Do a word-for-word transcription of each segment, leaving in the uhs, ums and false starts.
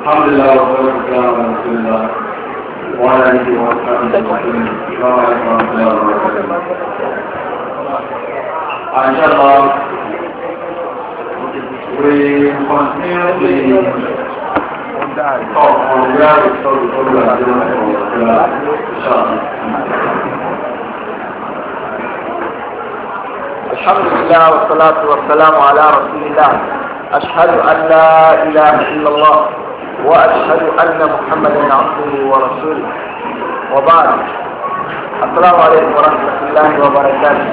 الحمد لله والصلاة والسلام على رسول الله وعلى آله وصحبه وسلم. السلام عليكم ورحمة الله وبركاته. Inshallah, we continue the talk on where we saw the program. الحمد لله والصلاة والسلام على رسول الله. أشهد أن لا إله إلا الله وأشهد أن محمدا عبده ورسوله وبعد. السلام عليكم ورحمة الله وبركاته.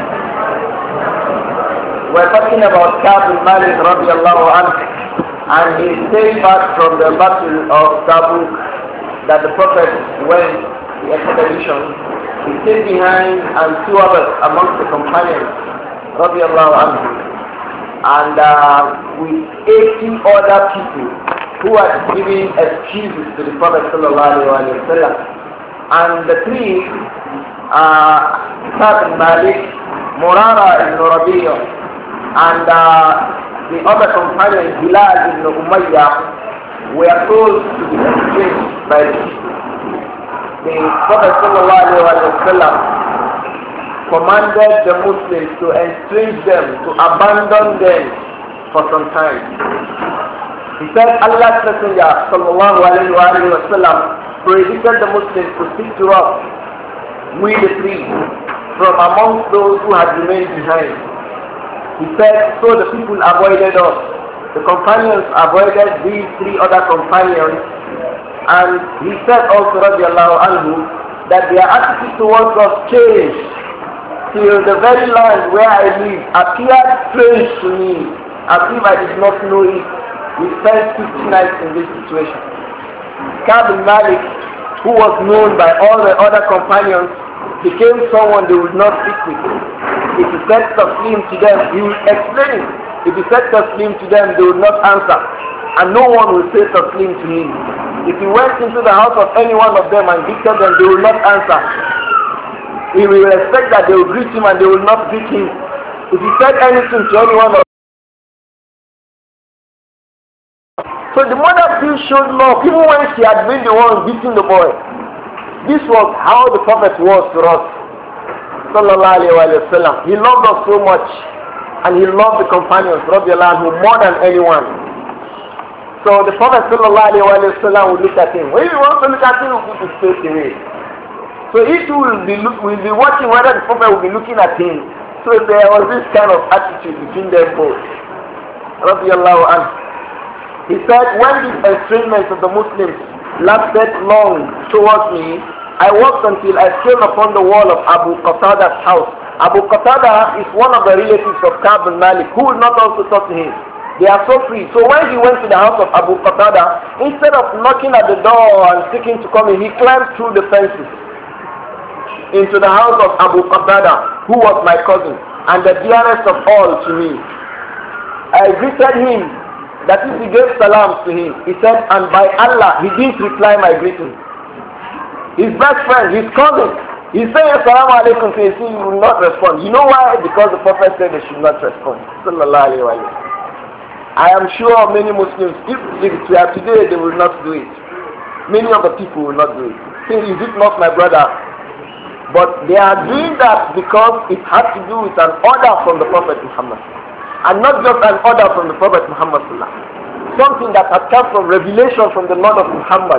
We're talking about Ka'b bin Malik radiallahu anhu, and he came back from the battle of Tabuk that the Prophet went the expedition. He stayed behind and two others amongst the companions radiallahu anhu, and uh, with eighty other people who are giving excuses to the Prophet sallallahu alaihi wasallam. And the three, uh, Ka'b bin Malik, Murara ibn Rabi'ah, and uh, the other companion Hilal ibn Umayyah were told to be exchanged by the Prophet sallallahu alaihi wasallam. Commanded the Muslims to estrange them, to abandon them for some time. He said Allah's Messenger sallallahu alaihi wasallam predicted the Muslims to speak to us, we the three, from amongst those who had remained behind. He said, so the people avoided us. The companions avoided these three other companions, and he said also radiallahu anhu that their attitude towards us changed till the very land where I live appeared strange to me, as if I did not know it. We spent fifty nights in this situation. Ka'b bin Malik, who was known by all the other companions, became someone they would not speak with. If he said taslim to them, he would explain it. If he said taslim to them, they would not answer, and no one would say taslim to him. If he went into the house of any one of them and greeted them, they would not answer. He will expect that they will greet him and they will not greet him. If he said anything to anyone of them. So the mother still showed love even when she had been the one beating the boy. This was how the Prophet was to us. Sallallahu alayhi wa sallam. He loved us so much, and he loved the companions radiallahu anhu more than anyone. So the Prophet sallallahu alayhi wa sallam would look at him. When he wants to look at him, he would put his face away. So each will be, look, will be watching whether the Prophet will be looking at him. So there was this kind of attitude between them both. Radiallahu anhu. He said, when this estrangement of the Muslims lasted long towards me, I walked until I came upon the wall of Abu Qatada's house. Abu Qatada is one of the relatives of Ka'b bin Malik, who will not also talk to him. They are so free. So when he went to the house of Abu Qatada, instead of knocking at the door and seeking to come in, he climbed through the fences into the house of Abu Qatada, who was my cousin and the dearest of all to me. I greeted him, that is, he gave salams to him. He said, and by Allah, he didn't reply my greeting. His best friend, his cousin, he said assalamu alaikum to him, he will not respond. You know why? Because the Prophet said they should not respond. Sallallahu alayhi wa sallam. I am sure many Muslims, if it were today, they will not do it. Many of the people will not do it. Say, is it not my brother? But they are doing that because it had to do with an order from the Prophet Muhammad. And not just an order from the Prophet Muhammad. Something that had come from revelation from the Lord of Muhammad.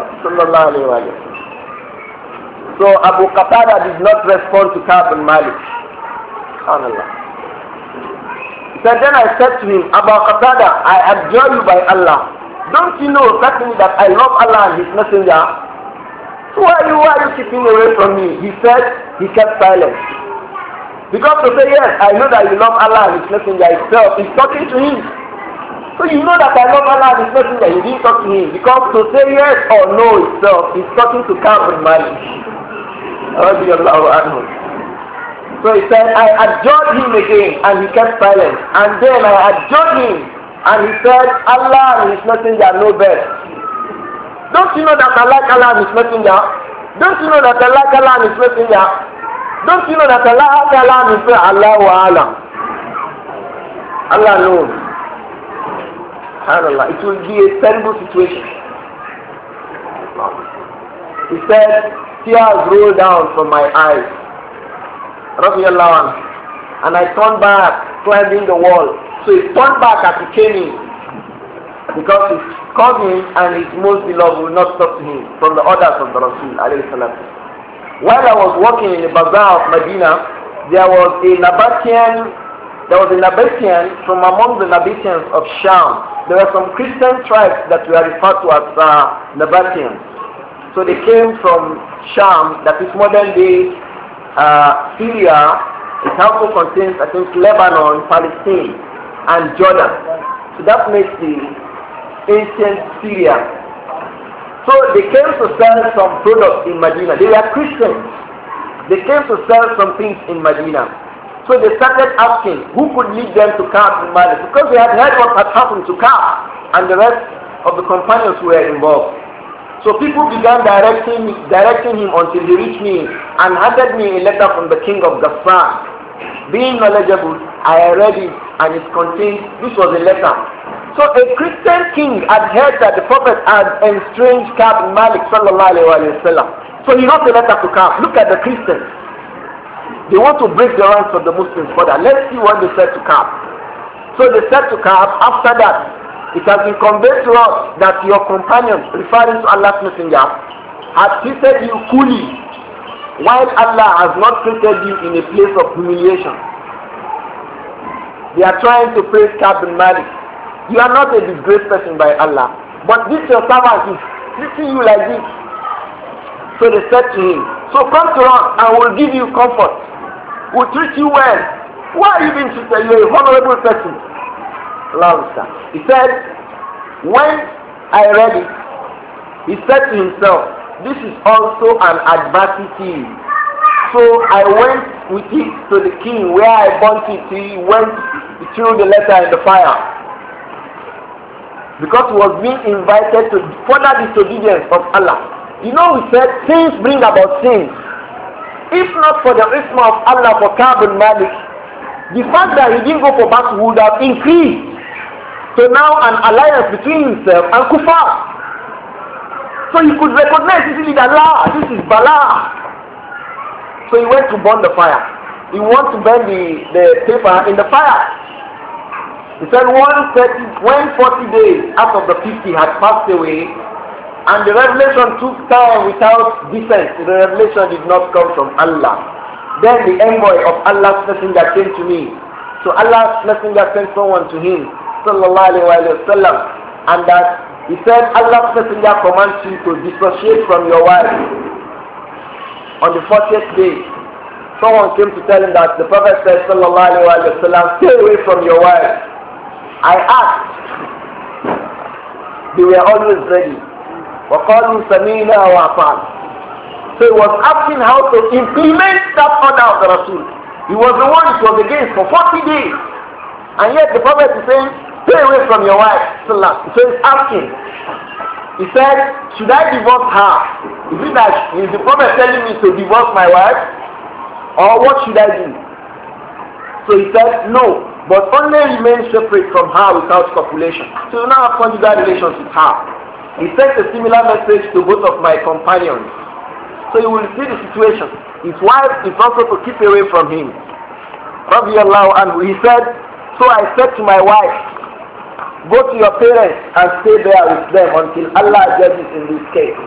So Abu Qatada did not respond to Ka'b bin Malik. SubhanAllah. He said, then I said to him, Abu Qatada, I adjure you by Allah. Don't you know certainly that I love Allah and His Messenger? Why are you, why are you keeping away from me? He said, he kept silent. Because to say, yes, I know that you love Allah and His Messenger itself, he's talking to him. So you know that I love Allah and His Messenger, he didn't talk to him. Because to say yes or no itself, he's talking to Ka'b bin Malik. So he said, I adjured him again, and he kept silent. And then I adjured him, and he said, Allah and His Messenger know best. Don't you know that I like Allah and His Messenger? Don't you know that I like Allah and His Messenger? Don't you know that Allah and Allah and His Messenger? Allah wa Allah. Allah knows. SubhanAllah, it will be a terrible situation. He said, tears rolled down from my eyes. Radiallahu anhu. And I turned back, climbing the wall. So he turned back as he came in. Because his cousin and his most beloved will not stop him from the orders of the Rasul alayhi salatu. While I was walking in the bazaar of Medina, there was a Nabatean, there was a Nabatean from among the Nabateans of Sham. There were some Christian tribes that were referred to as uh, Nabateans. So they came from Sham, that is modern day uh, Syria. It also contains, I think, Lebanon, Palestine, and Jordan. So that makes the ancient Syria. So they came to sell some products in Medina. They were Christians. They came to sell some things in Medina. So they started asking who could lead them to Ka'b bin Malik, because they had heard what had happened to Ka'b and the rest of the companions who were involved. So people began directing, directing him until he reached me and handed me a letter from the king of Ghassan. Being knowledgeable, I read it and it contained, this was a letter. So a Christian king had heard that the Prophet had estranged Ka'b bin Malik sallallahu alayhi wa sallam. So he wrote a letter to Ka'b. Look at the Christians. They want to break the ranks of the Muslims further. Let's see what they said to Ka'b. So they said to Ka'b, after that, it has been conveyed to us that your companions, referring to Allah's Messenger, have treated you coolly, while Allah has not treated you in a place of humiliation. They are trying to praise Ka'b bin Malik. You are not a disgraced person by Allah, but this your servant is treating you like this. So they said to him, so come to us and we'll give you comfort. We'll treat you well. Why are you being treated? You're a honorable person. He said, when I read it, he said to himself, this is also an adversity. So I went with it to the king where I burnt it. He went, he threw the letter in the fire. Because he was being invited to further disobedience of Allah. You know, we said sins bring about sins. If not for the isma of Allah for Ka'b bin Malik, the fact that he didn't go for battle would have increased. So now an alliance between himself and Kufar. So he could recognize easily that Allah, this is Bala. So he went to burn the fire. He wanted to burn the, the paper in the fire. He said one thirty, when forty days out of the fifty had passed away, and the revelation took time without descent, the revelation did not come from Allah. Then the envoy of Allah's messenger came to me. So Allah's messenger sent someone to him, sallallahu alayhi wa sallam, and that he said Allah's messenger commands you to dissociate from your wife. On the fortieth day, someone came to tell him that the Prophet said sallallahu alayhi wa sallam, stay away from your wife. I asked, they were always ready. وَقَالُوا سَمِينَا وَأَطَعْنَا. So he was asking how to implement that order of the Rasul. He was the one it was against for forty days. And yet the Prophet is saying, stay away from your wife. So he's asking. He said, should I divorce her? Is it that is the Prophet telling me to divorce my wife? Or what should I do? So he said, no, but only remain separate from her without copulation. So you now have conjugal relations with her. He sent a similar message to both of my companions. So you will see the situation. His wife is also to keep away from him. Radiallahu anhu. He said, so I said to my wife, go to your parents and stay there with them until Allah judges in this case.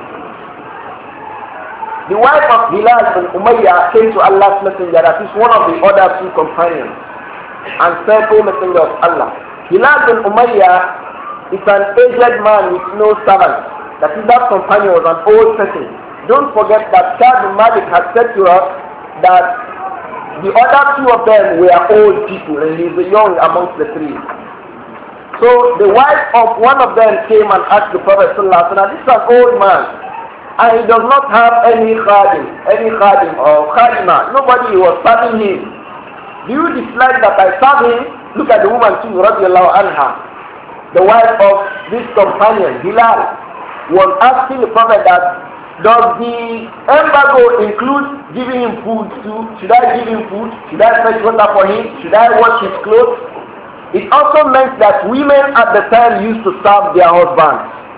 The wife of Hilal bin Umayyah came to Allah's messenger, that is one of the other two companions, and said, O Messenger of Allah, Hilal bin Umayyah is an aged man with no servant. That is, that companion was an old person. Don't forget that Ka'b bin Malik had said to us that the other two of them were old people and he is the young amongst the three. So the wife of one of them came and asked the Prophet sallallahu alaihi wasallam, this is an old man and he does not have any khadim, any khadim or khadima. Nobody was serving him. Do you dislike that I serve him? Look at the woman too, radiallahu anha. The wife of this companion, Hilal, was asking the Prophet that, does the embargo include giving him food too? Should I give him food? Should I fetch water for him? Should I wash his clothes? It also meant that women at the time used to serve their husbands.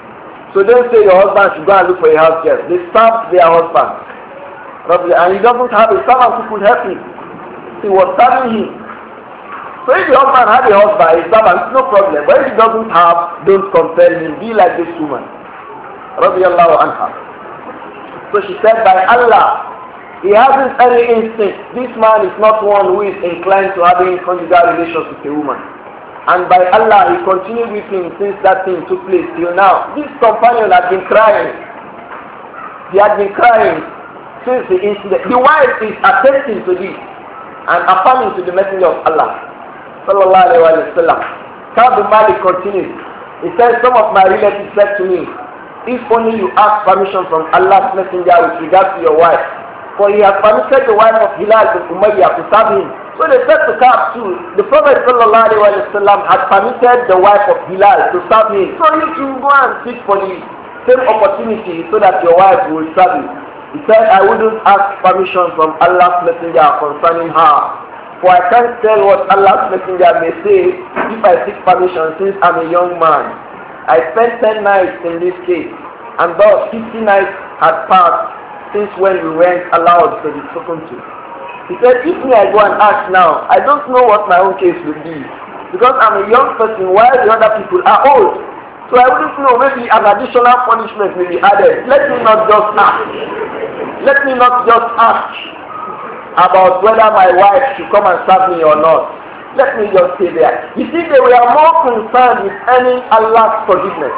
So don't say your husband should go and look for a house girl. They serve their husband. And he doesn't have a servant who could help him. He was serving him. So if the husband had a husband, a servant, no problem. But if he doesn't have, don't compel him. Be like this woman. Radiallahu anha. So she said, by Allah, he hasn't any instinct. This man is not one who is inclined to having conjugal relations with a woman. And by Allah, he continued with him since that thing took place till now. This companion had been crying. He had been crying since the incident. The wife is attesting to this and affirming to the messenger of Allah. Sallallahu alayhi wa sallam. Ka'b bin Malik continues. He says, some of my relatives said to me, if only you ask permission from Allah's messenger with regard to your wife, for he has permitted the wife of Hilal bin Umayyah to serve him. So they said to Ka'b too, the Prophet sallallahu alayhi wa sallam had permitted the wife of Hilal to serve him. So you can go and seek for the same opportunity so that your wife will serve you. He said, I wouldn't ask permission from Allah's messenger concerning her. For I can't tell what Allah's messenger may say if I seek permission since I'm a young man. I spent ten nights in this case, and thus fifty nights had passed since when we weren't allowed to be spoken to. He said, if me I go and ask now, I don't know what my own case will be. Because I'm a young person while the other people are old. So I wouldn't know, maybe an additional punishment will be added. Let me not just ask. Let me not just ask about whether my wife should come and serve me or not. Let me just stay there. You see, they were more concerned with earning Allah's forgiveness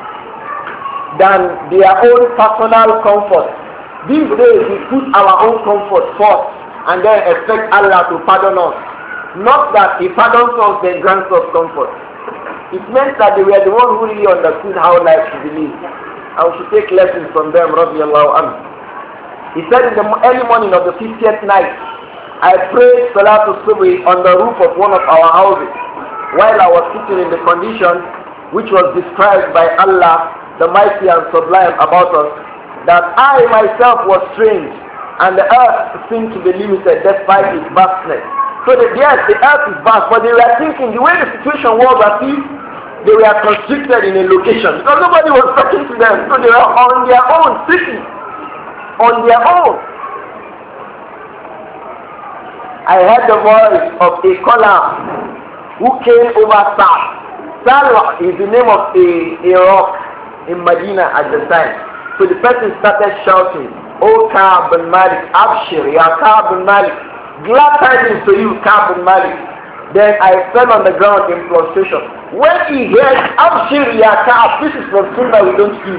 than their own personal comfort. These days we put our own comfort first and then expect Allah to pardon us. Not that He pardons us then grants us comfort. It meant that they were the ones who really understood how life should be lived. And we should take lessons from them, radiallahu anhu. He said in the early morning of the fiftieth night, I prayed Salatul Subhi on the roof of one of our houses while I was sitting in the condition which was described by Allah, the mighty and sublime about us, that I myself was strange and the earth seemed to be limited despite its vastness. So that yes, the earth is vast, but they were thinking the way the situation was as if they were constricted in a location because nobody was talking to them, so they were on their own, sitting on their own. I heard the voice of a caller who came over Sal. Sal is the name of a, a rock in Medina at the time. So the person started shouting, O Ka'b bin Malik, Abshir, Ya Ka'b bin Malik, glad tidings to you, Ka'b bin Malik. Then I fell on the ground in prostration. When he heard Abshir, Ya Ka'b, this is from Sunnah we don't see.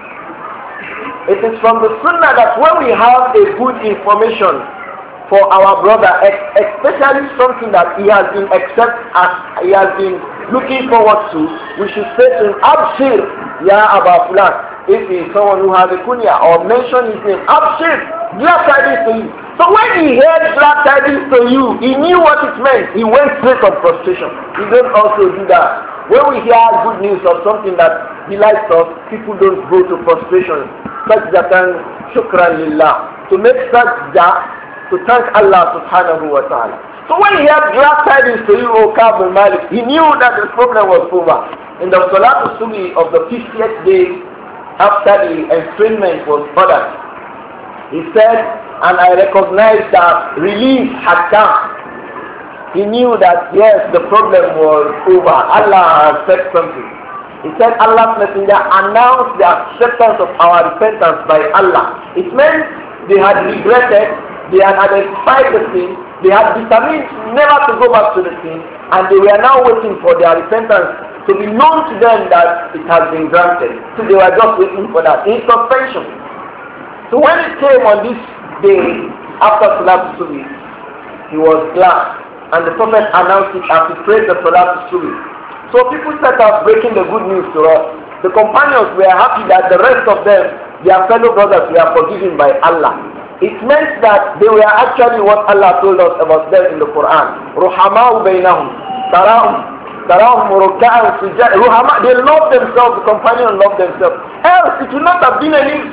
It is from the Sunnah that when we have a good information for our brother, especially something that he has been accept as he has been looking forward to, we should say to him, Abshir, Ya Aba Fulan. If he is someone who has a kunya or mention his name, Abshir, glad tidings to you. So when he heard glad tidings to you, he knew what it meant. He went straight on prostration. We don't also do that. When we hear good news of something that delights us, people don't go to prostration. Sajdatan shukran lillah. To make sajda, to thank Allah subhanahu wa ta'ala. So when he had glad tidings to you, O Ka'b bin Malik, he knew that the problem was over. In the Salatul Subhi of the fiftieth day after the estrangement was ordered, he said, and I recognized that relief had come. He knew that yes, the problem was over. Allah had said something. He said Allah's messenger announced the acceptance of our repentance by Allah. It meant they had regretted, they had identified the sin, they had determined never to go back to the sin, and they were now waiting for their repentance to be known to them that it has been granted. So they were just waiting for that in suspension. So when it came on this day after Salatul Subhi, he was glad, and the Prophet announced it as he prayed the Salatul Subhi. So people started breaking the good news to us. The companions were happy that the rest of them, their fellow brothers, were forgiven by Allah. It meant that they were actually what Allah told us about them in the Quran. Ruhama'u baynahum. Tarahum. Tarahum ruka'an sujad. Ruhama. They loved themselves. The companions loved themselves. Else it would not have been a need.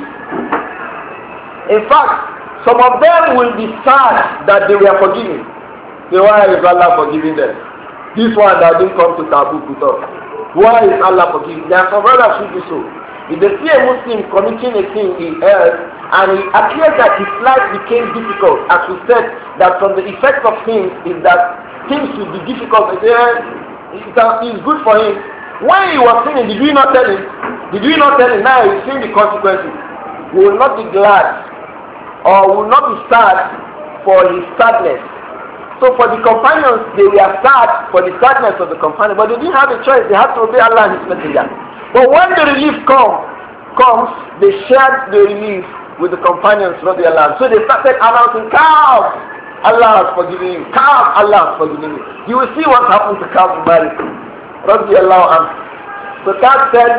In fact, some of them will be sad that they were forgiven. So why is Allah forgiving them? This one that didn't come to Tabuk with us. Why is Allah forgiving? There are some brothers who do so. If they see a Muslim committing a sin he errs, and it appears that his life became difficult, as we said, that from the effects of things is that things will be difficult. It is good for him. When he was sinning, did we not tell him? Did we not tell him? Now he's seeing the consequences. We will not be glad or will not be sad for his sadness. So for the companions, they were sad for the sadness of the companion, but they didn't have a choice. They had to obey Allah and His Messenger. But when the relief come, comes, they shared the relief with the companions of the Allah. So they started announcing, Ka'b, Allah has forgiven you. Ka'b, Allah has forgiven you. You will see what happened to Ka'b bin Malik. Radiallahu anhu. So Ka'b said,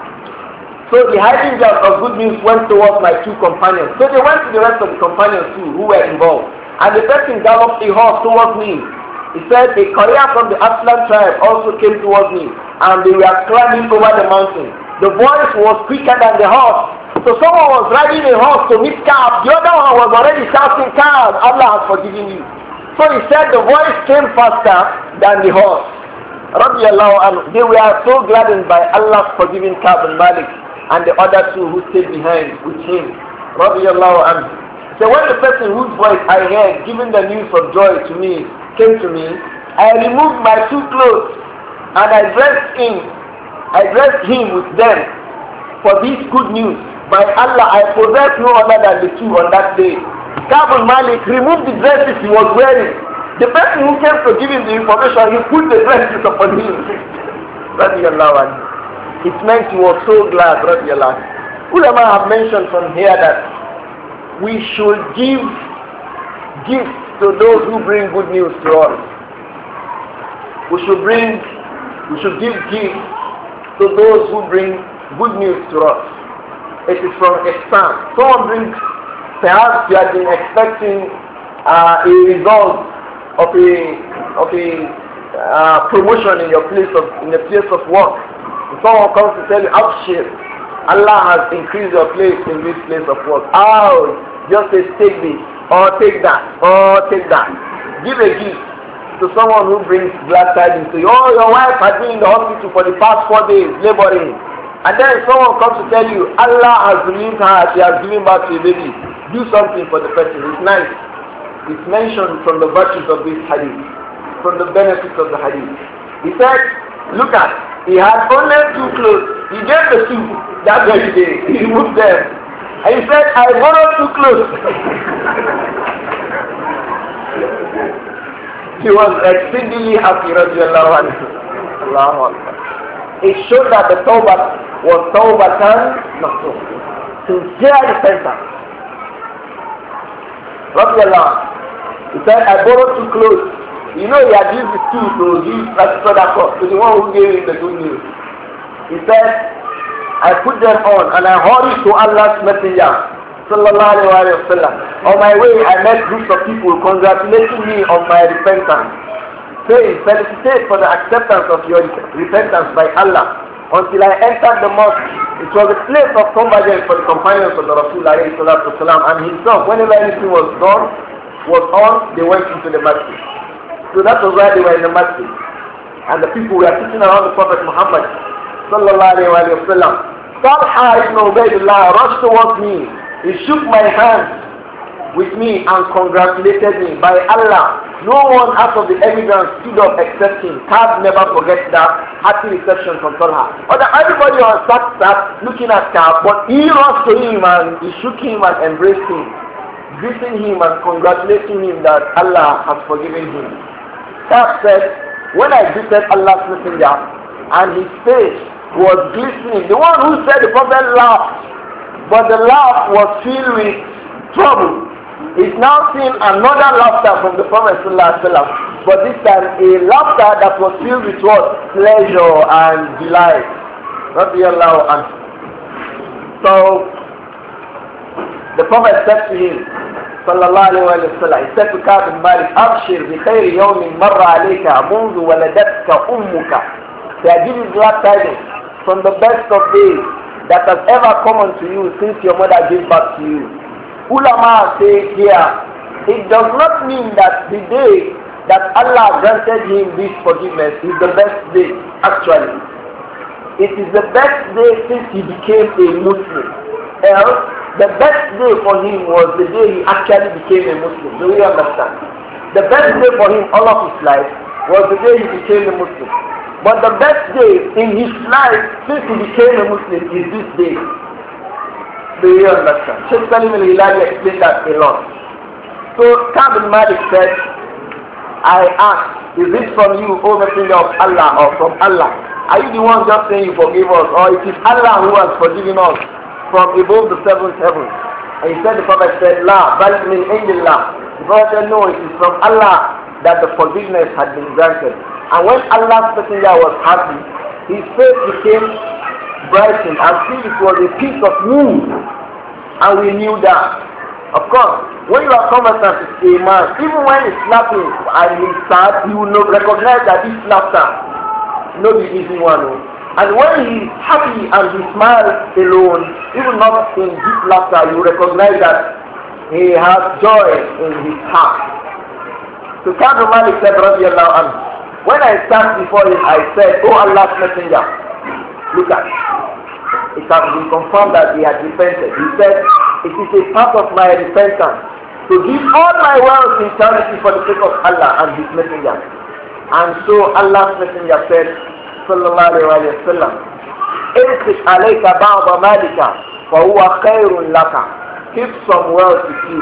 so the hiding of good news went towards my two companions. So they went to the rest of the companions too, who were involved. And the person galloped a horse towards me. He said, a courier from the Aslan tribe also came towards me. And they were climbing over the mountain. The voice was quicker than the horse. So someone was riding a horse to meet Ka'b. The other one was already shouting, Ka'b, Allah has forgiven you. So he said the voice came faster than the horse. Radiallahu anhu. They were so gladdened by Allah's forgiving Ka'b bin Malik and the other two who stayed behind with him. Radiallahu anhu. So when the person whose voice I heard giving the news of joy to me came to me, I removed my two clothes and I dressed him. I dressed him with them for this good news. By Allah, I possess no other than the two on that day. Ka'b bin Malik removed the dresses he was wearing. The person who came to give him the information, he put the dresses upon him. Radiallahu anhu. It meant he was so glad, radiallahu anhu. Ulama have mentioned from here that we should give gifts to those who bring good news to us. We should bring, we should give gifts to those who bring good news to us. It is from ihsan. Someone brings, perhaps you have been expecting uh, a result of a of a uh, promotion in your place of in the place of work. If someone comes to tell you, "Abshir, Allah has increased your place in this place of work." Oh, just say, take this, or take that, or take that. Give a gift to someone who brings glad tidings to you. Oh, your wife has been in the hospital for the past four days, laboring. And then someone comes to tell you, Allah has relieved her, she has given birth to a baby. Do something for the person. It's nice. It's mentioned from the virtues of this hadith, from the benefits of the hadith. He said, look at, he had only two clothes. He gave the two that very day. He removed them. And he said, I borrowed two clothes. He was exceedingly happy, radiallahu anhu. Allahu Akbar. It showed that the tawbah was tawbatan nasuh, sincere repentance. Radiallahu anhu. He said, I borrowed two clothes. You know, he had used the two to give sadaqah to the one who gave him the good news. He said, I put them on and I hurried to Allah's Messenger, sallallahu alayhi wa sallam. On my way, I met groups of people congratulating me on my repentance, saying, felicitate for the acceptance of your repentance by Allah. Until I entered the mosque, it was a place of convergence for the companions of the Rasul alayhi salatu wasalam, and himself. Whenever anything was done, was on, they went into the masjid. So that was why they were in the masjid. And the people were sitting around the Prophet Muhammad sallallahu alayhi wa sallam. Talha ibn Ubaidullah rushed towards me. He shook my hand with me and congratulated me. By Allah, no one out of the emigrants stood up except him. Ka'b never forgets that happy reception from Talha. Other everybody was sat, sat looking at Ka'b, but he rushed to him and he shook him and embraced him, greeting him and congratulating him that Allah has forgiven him. Ka'b said, when I greeted Allah's Messenger and his face was glistening, the one who said the Prophet laughed, but the laugh was filled with trouble. He's now seen another laughter from the Prophet ﷺ, but this time a laughter that was filled with what? Pleasure and delight. Radiallahu anhu. So the Prophet said to him, sallallahu alayhi wa sallam, he said to Ka'b bin Malik, Abshir bi khayri yawmin marra alayka mundu waladatka ummuka. They are giving glad tidings from the best of days that has ever come unto you since your mother gave birth to you. Ulama say here, it does not mean that the day that Allah granted him this forgiveness is the best day, actually. it is the best day since he became a Muslim. Else, the best day for him was the day he actually became a Muslim. Do you understand? The best day for him all of his life was the day he became a Muslim. But the best day in his life since he became a Muslim is this day. Do you understand? Sheikh Salim al-Hilali explained that a lot. So Ka'b bin Malik said, I asked, is it from you, O Messenger of Allah, or from Allah? Are you the one just saying you forgive us, or it is Allah who has forgiven us from above the seventh heaven? And he said, the Prophet said, La, bal min indillah. The Prophet said, no, it is from Allah that the forgiveness had been granted. And when Allah's Messenger was happy, his face became brightened as if it was a piece of wood. And we knew that. Of course, when you are conversant with a man, even when he's laughing and he's sad, you will not recognize that this laughter not the easy one. And when he's happy and he smiles alone, even not in deep laughter, you recognize that he has joy in his heart. So Ka'b bin Malik said, Radiallahu anhu, when I stand before him, I said, Oh Allah's Messenger, look at it. It has been confirmed that he had repented. He said, it is a part of my repentance to give all my wealth in charity for the sake of Allah and His Messenger. And so Allah's Messenger said, Sallallahu Alaihi Wasallam, Irtik alayka ba'da malika, fa huwa khairun laka. Keep some wealth with you.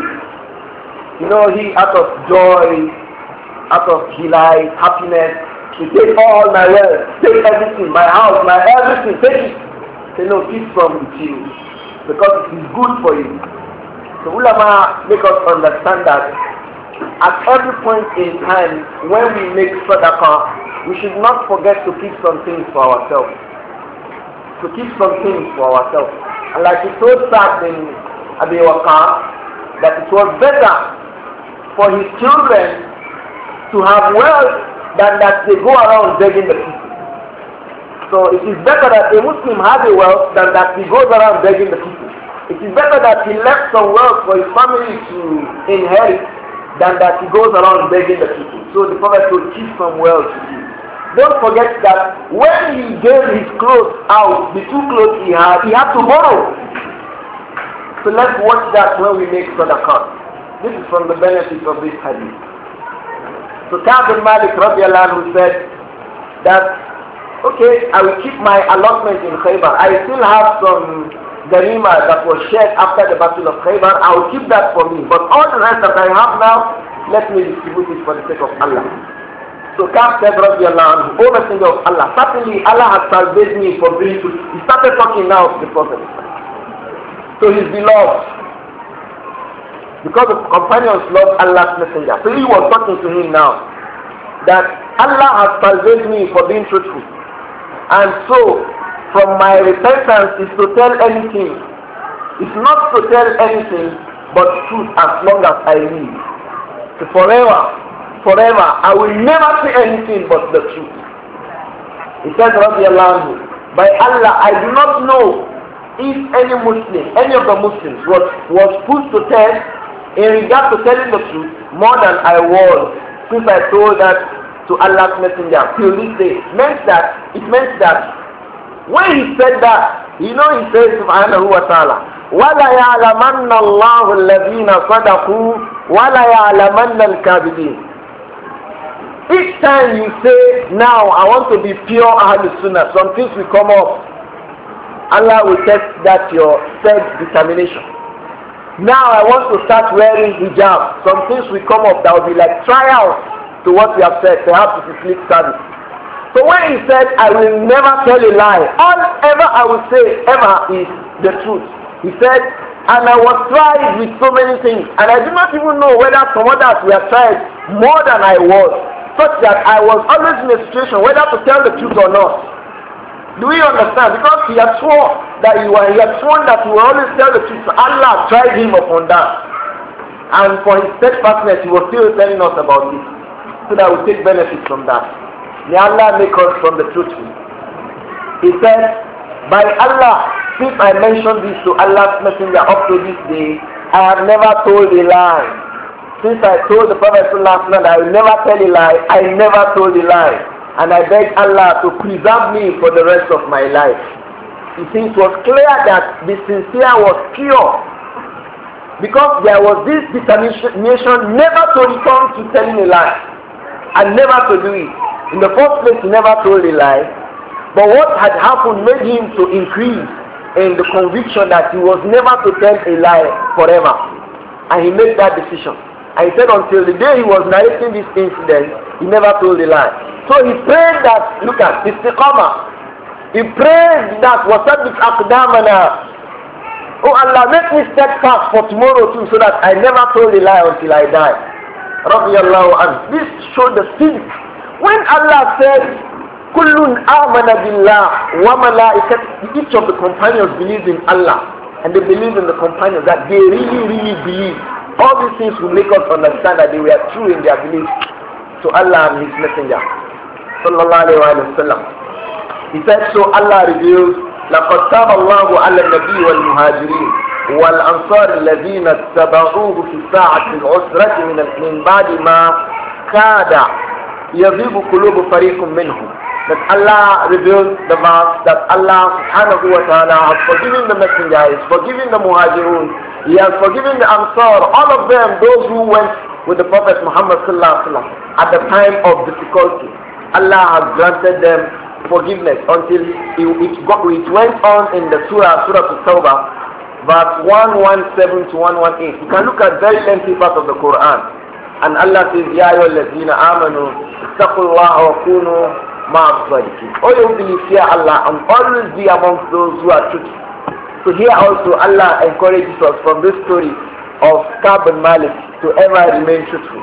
You know, he out of joy, out of delight, happiness, he take all my wealth, take everything, my house, my everything, take it. Say no, keep some with you, because it is good for you. So ulama make us understand that at every point in time when we make sadaqah, we should not forget to keep some things for ourselves. To keep some things for ourselves. And like he told Sa'd bin Abi Waqqas, that it was better for his children to have wealth than that they go around begging the people. So it is better that a Muslim has a wealth than that he goes around begging the people. It is better that he left some wealth for his family to inherit than that he goes around begging the people. So the Prophet will keep some wealth with you. Don't forget that when he gave his clothes out, the two clothes he had, he had to borrow. So let's watch that when we make sadaqah. This is from the benefits of this hadith. So Ka'b bin Malik radiallahu anhu said that, okay, I will keep my allotment in Khaybar. I still have some ganima that was shared after the battle of Khaybar. I will keep that for me. But all the rest that I have now, let me distribute it for the sake of Allah. So Ka'b said, radiallahu anhu, O Messenger of Allah, certainly Allah has salvaged me from being to. He started talking now to the Prophet. So his beloved, because the companions loved Allah's Messenger. So he was talking to him now, that Allah has salvaged me for being truthful. And so, from my repentance is to tell anything. It's not to tell anything, but truth as long as I live. So forever, forever, I will never say anything but the truth. He said, Radiallahu anhu, by Allah, I do not know if any Muslim, any of the Muslims was, was pushed to test in regard to telling the truth more than I was since I told that to Allah's Messenger till this day. Meant that, it meant that when he said that, you know, he says subhanahu wa ta'ala, وَلَا يَعْلَمَنَّ اللَّهُ الَّذِينَ صَدَقُوا وَلَا يَعْلَمَنَّ الْكَاذِبِينَ. Each time you say, now I want to be pure Ahlul Sunnah, some things will come up. Allah will test that your self-determination. Now I want to start wearing hijab. Some things will come up that will be like trials to what we have said. Perhaps it is lip service. So when he said, I will never tell a lie, all ever I will say ever is the truth. He said, and I was tried with so many things, and I do not even know whether some others were tried more than I was, such that I was always in a situation whether to tell the truth or not. Do you understand? Because he had sworn that you were, he had sworn that he will always tell the truth. So Allah tried him upon that. And for his steadfastness, he was still telling us about it. So that we take benefit from that. May Allah make us from the truthful. He said, by Allah, since I mentioned this to Allah's Messenger up to this day, I have never told a lie. Since I told the Prophet that I will never tell a lie, I never told a lie. and I beg Allah to preserve me for the rest of my life. You see, it was clear that the sincere was pure, because there was this determination never to return to telling a lie, and never to do it. In the first place, he never told a lie, but what had happened made him to increase in the conviction that he was never to tell a lie forever. And he made that decision. And he said until the day he was narrating this incident, he never told a lie. So he prayed that, look at, istiqamah. He prayed that, وَثَبِّتْ أَقْدَامَنَا, oh Allah, make me steadfast for tomorrow too, so that I never told a lie until I die. Radiallahu anhu. This showed the sin. When Allah said, Kullun amana billah wa malaikat, each of the companions believed in Allah, and they believed in the companions, that they really, really believed. All these things will make us understand that they were true in their belief to Allah and His Messenger. Sallallahu alayhi wa sallam. He said, so Allah reveals, لَقَدْ تَابَ اللَّهُ عَلَى النَّبِيِّ وَالْمُهَاجِرِينَ وَالْأَنصَارِ الَّذِينَ اتَّبَعُوهُ فِي السَّاعَةِ الْعُسْرَةِ مِنْ بَعْدِ مَا كَادَ يَغِيبُ قُلُوبُ فَرِيقٍ مِّنْهُمْ. That Allah revealed the verse that Allah subhanahu wa ta'ala has forgiven the messenger, He has forgiven the muhajirun, He has forgiven the ansar, all of them, those who went with the Prophet Muhammad sallallahu alaihi wasallam at the time of difficulty. Allah has granted them forgiveness until it, it, got, it went on in the surah, Surah At-Tawbah, verse one seventeen to one eighteen. You can look at very lengthy part of the Quran. And Allah says, Ya ayyuhallazina amanu, ittaqullaha wa kunu ma'as sadiqin. Oh, you believe, fear Allah and always be amongst those who are truthful. So here also Allah encourages us from this story of Ka'b bin Malik to ever remain truthful.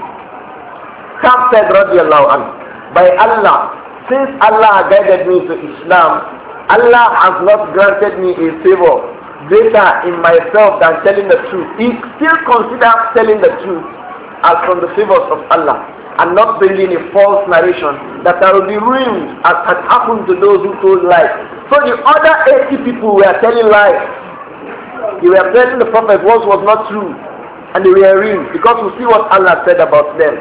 Ka'b said, radiyallahu anhu, by Allah, since Allah guided me to Islam, Allah has not granted me a favor greater in myself than telling the truth. He still considers telling the truth as from the favors of Allah, and not bringing a false narration that I will be ruined as had happened to those who told lies. So the other eighty people were telling lies. They were telling the Prophet what was not true, and they were ruined, because we see what Allah said about them.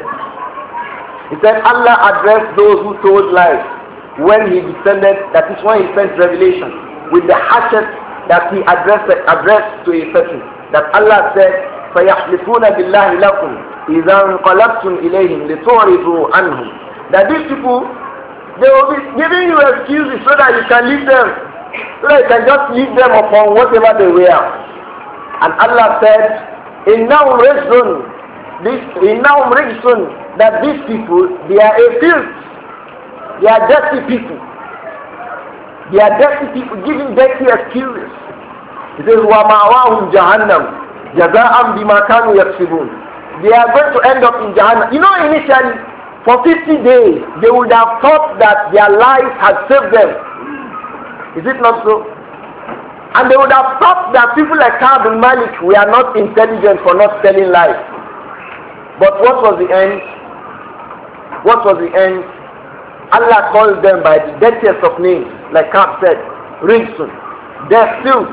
He said Allah addressed those who told lies when He descended, that is when He sent revelation, with the hatchet that He addressed, addressed to a person. That Allah said, فَيَحْلِفُونَ بِاللَّهِ لَكُمْ إِذَا انْقَلَبْتُمْ إِلَيْهِمْ لِتُعْرِضُوا عَنْهُمْ. That these people, they will be giving you excuses so that you can leave them, so that you can just leave them upon whatever they wear. And Allah said, إِنَّهُمْ رِجْسٌ, this إِنَّهُمْ رِجْسٌ, that these people, they are a filth, they are dirty people. They are dirty people giving dirty excuses. It says, وَمَعْوَاهُمْ جَهَنَّمْ جَزَاءً بِمَا كَانُوا يَكْسِبُونَ. They are going to end up in Jahannam. You know, initially, for fifty days, they would have thought that their lives had saved them. Is it not so? And they would have thought that people like Ka'b bin Malik were not intelligent for not telling lies. But what was the end? What was the end? Allah called them by the dirtiest of names, like Ka'b said, Rijsun, death, filth,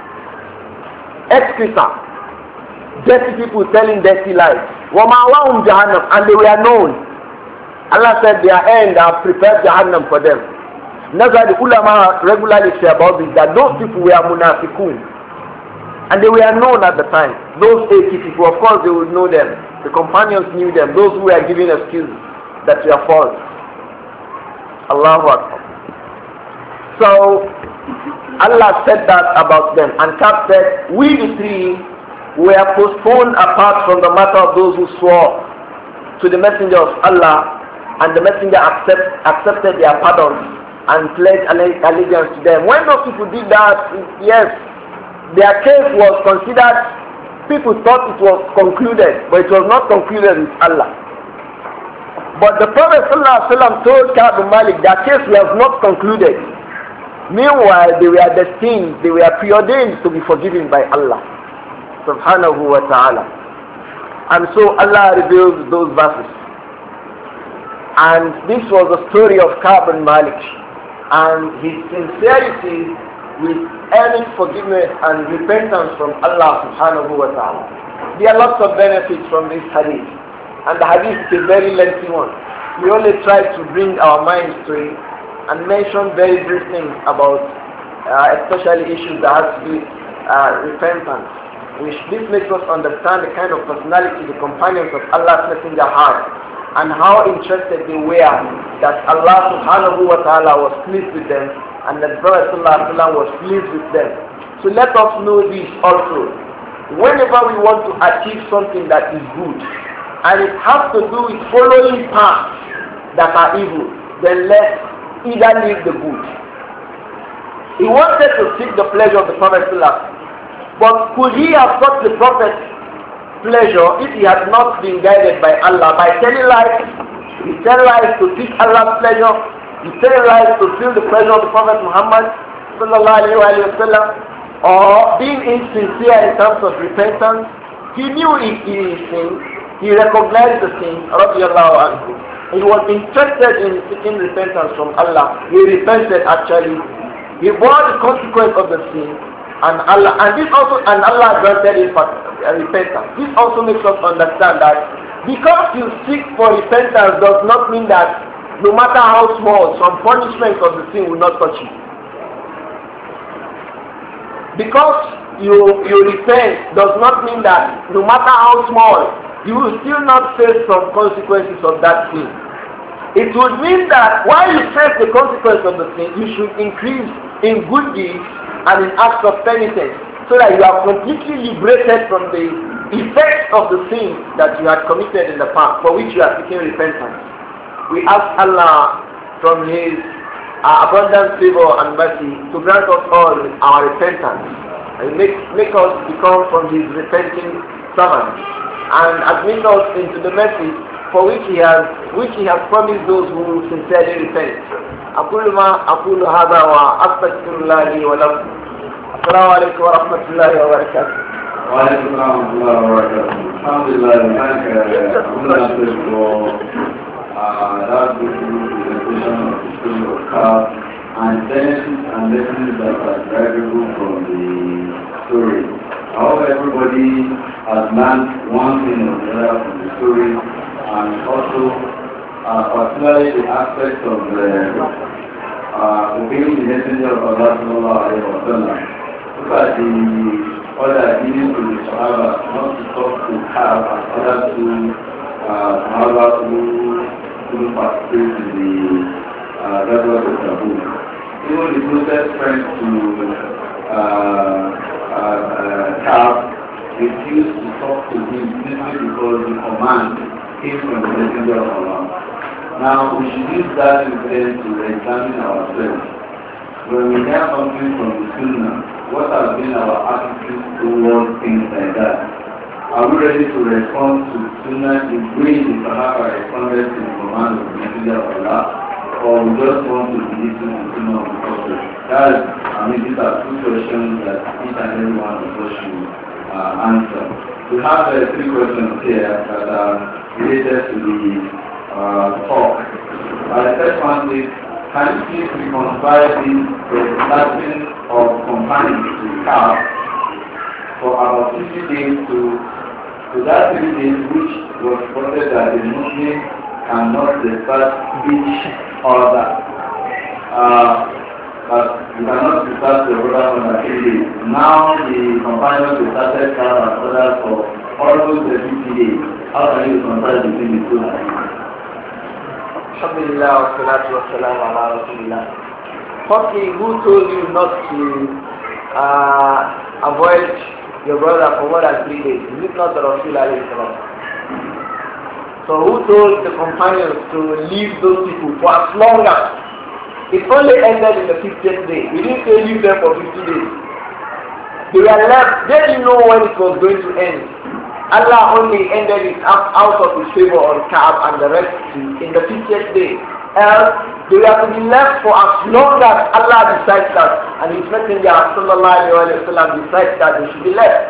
excreta. Dirty people telling dirty lies. وَمَعْوَاهُمْ جَهَنَّمْ, and they were known. Allah said their end have prepared Jahannam for them. That's why the ulama regularly say about this, that those people were munafiqun. And they were known at the time. Those eighty people, of course they would know them. The companions knew them. Those who were giving excuses that were false. Allahu Akbar. So Allah said that about them. And Ka'b said, we the three were postponed apart from the matter of those who swore to the messenger of Allah, and the messenger accept, accepted their pardon and pledged allegiance to them. When those people did that, yes, their case was considered, people thought it was concluded, but it was not concluded with Allah. But the Prophet ﷺ told Ka'b bin Malik that case was not concluded. Meanwhile, they were destined, they were preordained to be forgiven by Allah subhanahu wa ta'ala. And so Allah revealed those verses. And this was the story of Ka'b bin Malik, and his sincerity with earning forgiveness and repentance from Allah subhanahu wa ta'ala. There are lots of benefits from this hadith, and the hadith is a very lengthy one. we only try to bring our minds to it and mention very brief things about uh, especially issues that have to do with uh, repentance. Which this makes us understand the kind of personality the companions of Allah's Messenger had and how interested they were that Allah subhanahu wa ta'ala was pleased with them and that Prophet sallallahu alaihi wasallam was pleased with them. So let us know this also. Whenever we want to achieve something that is good and it has to do with following paths that are evil, then let's either leave the good. He wanted to seek the pleasure of the Prophet sallallahu alaihi wasallam. But could he have sought the Prophet's pleasure if he had not been guided by Allah? By telling lies, he tell lies to seek Allah's pleasure, he tell lies to feel the pleasure of the Prophet Muhammad sallallahu alaihi wasallam, or being insincere in terms of repentance. He knew if he is sin, he recognized the sin, radiallahu anhu. He was interested in seeking repentance from Allah. He repented actually. He bore the consequence of the sin. And Allah, and this also, and Allah granted him repentance. This also makes us understand that because you seek for repentance does not mean that no matter how small, some punishment of the sin will not touch you. Because you you repent does not mean that no matter how small, you will still not face some consequences of that sin. It would mean that while you face the consequence of the sin, you should increase in good deeds and in acts of penitence, so that you are completely liberated from the effects of the sin that you had committed in the past, for which you are seeking repentance. We ask Allah from His uh, abundant favor and mercy to grant us all our repentance and make, make us become from His repenting servants and admit us into the mercy for which He has which He has promised those who sincerely repent. أقول ما أقول هذا وأستغفر الله لي ولكم. السلام عليكم ورحمة الله وبركاته. وعليكم السلام ورحمة الله وبركاته. الحمد لله thank you for that beautiful presentation of the story of Kaf and benefits and lessons that are derivable from the story. I hope everybody has learned one thing or the other from the story, and also uh, particularly the aspect of the uh, obeying the messenger of Allah sallallahu alaihi wasallam. Look at the other dealing to the Sahaba, not to talk to Kaf and other two uh, Sahaba who couldn't participate in the uh, Ghazwa of Tabuk. Even the closest friends to uh, uh, uh, Kaf refused to talk to him simply because the command came from the messenger of Allah. Now we should use that incident to examine ourselves. When we hear something from the Sunnah, what has been our attitude towards things like that? Are we ready to respond to Sunnah in way the Sahaba responded to the command of the messenger of Allah, or we just want to believe in the Sunnah of the Prophet? That is, I mean, these are two questions that each and every one of us should uh, answer. We have uh, three questions here that are related to the uh, talk. Uh, the first one is, can you please reconcile this starting of companions to Kaf for about fifty days to, to that three days which was reported that the Muslim cannot discuss each other. Uh, but you cannot discuss the order on the three days. Now the companions started Kaf and others for almost the fifty days. How can you reconcile between the two? Alhamdulillah wa salatu wa salam ala Rasulillah. Firstly, who told you not to uh, avoid your brother for more than three days? Is it not the Rasul alayhi salam? So who told the companions to leave those people for as long as? It only ended in the fiftieth day. We didn't say leave them for fifty days. They were left, they didn't know when it was going to end. Allah only ended it up out of His favor on Ka'ab and the rest in the fiftieth day. Else, they were to be left for as long as Allah decides that, and His Messenger sallallahu alaihi wasallam decides that they should be left.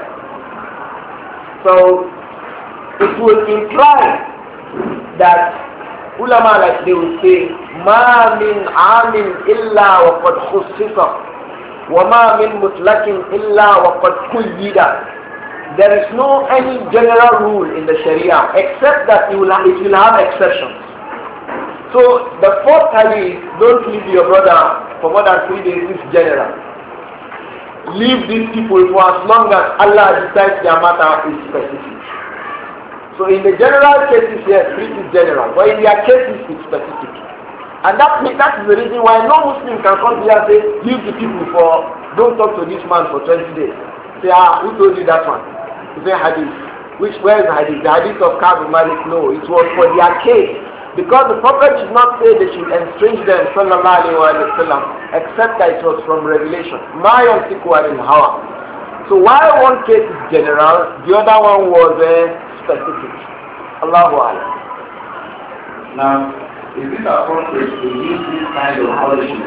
So, it will imply that ulama, like they will say, ma min amin illa wa qad khussisa wa ma min mutlakin illa wa qad kuyyida. There is no any general rule in the Sharia except that it will have, it will have exceptions. So the fourth hadith, don't leave your brother for more than three days, is general. Leave these people for as long as Allah decides their matter is specific. So in the general cases, yes, treat is general, but in their cases, it's specific. And that, that is the reason why no Muslim can come here and say, leave the people for, don't talk to this man for twenty days. Say, ah, who told you that one? You say hadith. Which, where is the hadith? The hadith of Ka'b bin Malik? No, it was for their case. Because the Prophet did not say they should estrange them, sallallahu alayhi wa sallam, except that it was from revelation. Ma yantiqu anil hawa. So while one case is general, the other one was uh, specific. Allahu Akbar. Now, is it appropriate to use this kind of punishment?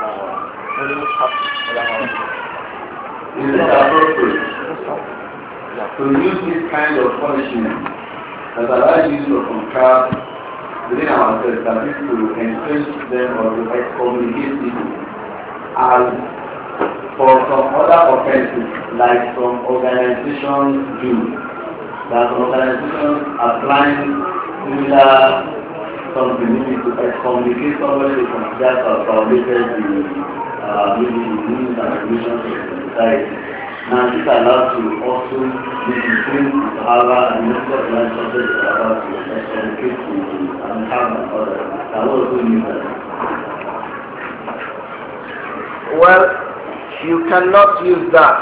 Is it appropriate to use this kind of punishment that allows you to contrast within ourselves, that is to entrench them or to excommunicate people, as for some other offenses like some organizations do, that organizations applying similar something maybe to excommunicate somebody they consider as violated the uh, maybe the rules and regulations of the society. Now this allows to also maybe bring the Sahaba and most of the land subject the Sahaba to excommunicate to and have and others. That also means that. Well, you cannot use that.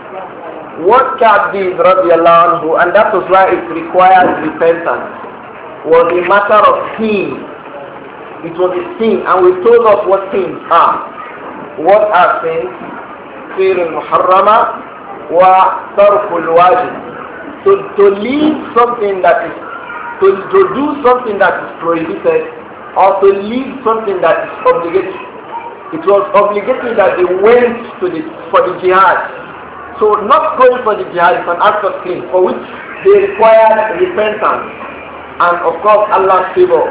What Ka'b did, radiallahu anhu, and that was why it requires repentance, was a matter of sin. It was a sin, and we told us what sins are. What are sins? Fir al-muharrama wa tarful wajib. So to leave something that is, to, to do something that is prohibited, or to leave something that is obligatory. It was obligatory that they went to the, for the jihad. So not going for the jihad is an act of sin, for which they required repentance. And of course Allah's favor.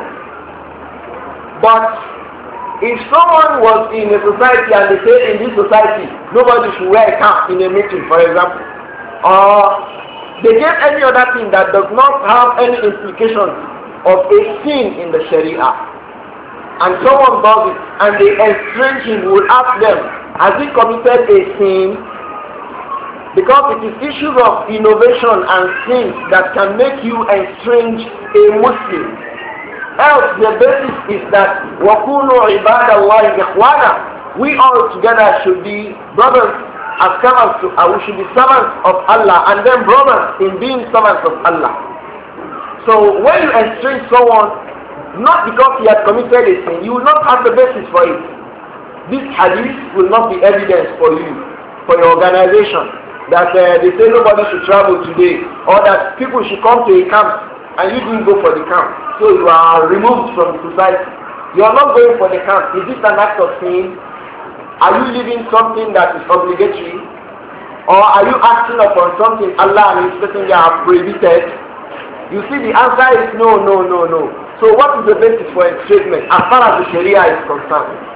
But if someone was in a society and they say in this society nobody should wear a cap in a meeting, for example, or they gave any other thing that does not have any implications of a sin in the Sharia, and someone does it and they estrange him, we will ask them, has he committed a sin? Because it is issues of innovation and things that can make you estrange a Muslim. Else the basis is that وَكُونُوا عِبَادَ اللَّهِ إِخْوَانًا. We all together should be brothers as servants to, uh, we should be servants of Allah and then brothers in being servants of Allah. So when you estrange someone, not because he has committed a sin, you will not have the basis for it. This hadith will not be evidence for you, for your organization, that uh, they say nobody should travel today, or that people should come to a camp and you didn't go for the camp, so you are removed from the society. You are not going for the camp. Is this an act of sin? Are you leaving something that is obligatory, or are you acting upon something Allah and His Messenger have prohibited? You see, the answer is no, no, no, no. So what is the basis for estrangement as far as the Sharia is concerned?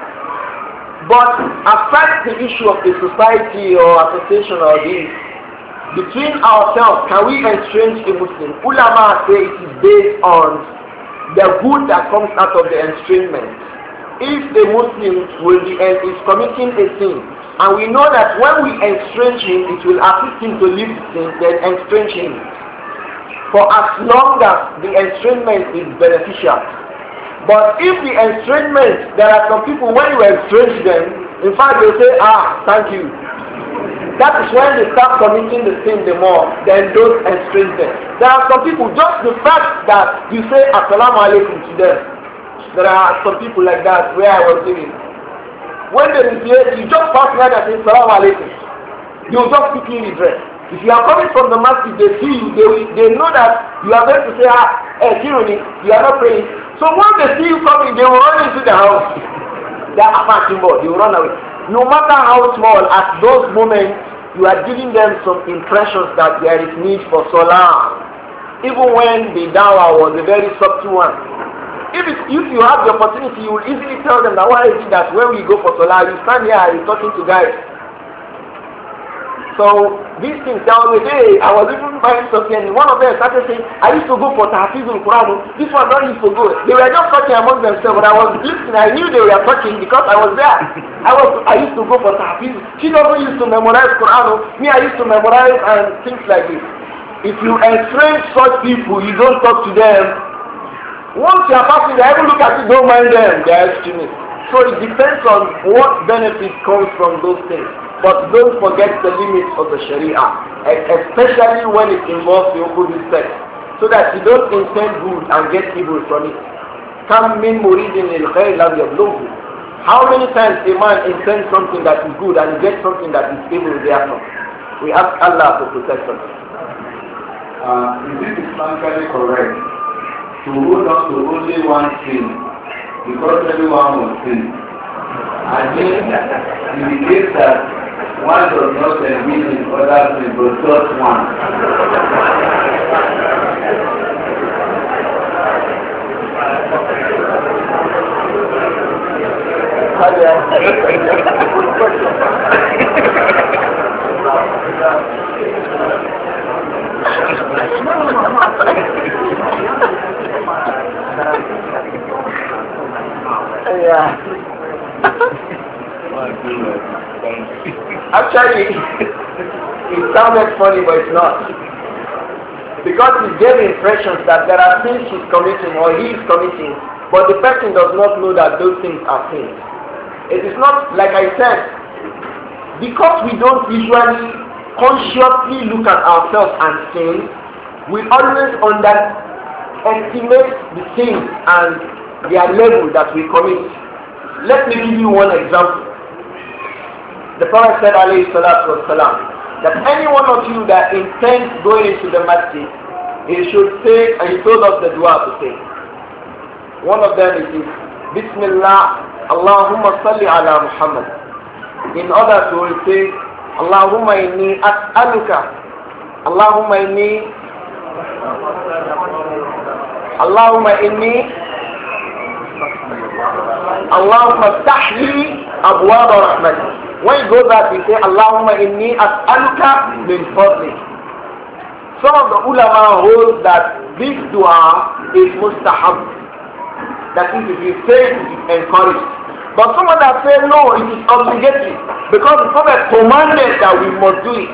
But aside the issue of the society or association or this, between ourselves, can we estrange a Muslim? Ulama say it is based on the good that comes out of the estrangement. If the Muslim will be, is committing a sin, and we know that when we estrange him, it will assist him to leave the sin, then estrange him. For as long as the estrangement is beneficial. But if the estrangement, there are some people when you estrange them, in fact they say, ah, thank you. That is when they start committing the sin the more, then don't estrange them. There are some people, just the fact that you say assalamu alaikum to them, there are some people like that where I was living. When they misbehave, you just pass by and say assalamu alaikum. They will just quickly redress. If you are coming from the masjid, they see you, they, will, they know that you are going to say, ah, eh, tyranny, you are not praying. So when they see you coming, they will run into the house. They are attacking more, they will run away. No matter how small, at those moments, you are giving them some impressions that there is need for salah. Even when the dawah was a very subtle one. If, it, if you have the opportunity, you will easily tell them that why is it that when we go for salah, you stand here and you're talking to guys. So these things, there was a day I was even buying something and one of them started saying, I used to go for Tahfizul Quran. This one don't used to go. They were just talking among themselves, but I was listening. I knew they were talking because I was there. I was I used to go for Tahfiz. She doesn't used to memorize Quran. Me, I used to memorize and things like this. If you entrench such people, you don't talk to them. Once you are passing, they even look at you, don't mind them. They are extremists. So it depends on what benefit comes from those things. But don't forget the limits of the Sharia, especially when it involves the opposite sex, so that you don't intend good and get evil from it. Kam min muridin lil khayr lam yablughu. How many times a man intends something that is good and gets something that is evil therefrom? We ask Allah to protect us. Uh, is it Islamically correct to hold on to only one thing because everyone will sin? I mean, in the case that one does not admit in other things, but just one. Yeah. Actually, it sounded funny, but it's not. Because it gave impressions that there are things she's committing or he is committing, but the person does not know that those things are sins. It is not, like I said, because we don't usually consciously look at ourselves and sin, we always underestimate the sins and their level that we commit. Let me give you one example. The Prophet said, alayhi salatu wasalam, that any one of you that intends going into the masjid, he should say, and he told us the dua to say. One of them is this, Bismillah, Allahumma salli ala Muhammad. In order to say, Allahumma inni as'aluka, Allahumma inni, Allahumma inni, Allahumma stahli abwaba rahmati. When you go back, you say, Allahumma inni as'aluka min fadlik. Some of the ulama hold that this dua is mustahab. That is, if you say it, it is encouraged. But some others say, no, it is obligatory. Because the Prophet commanded that we must do it.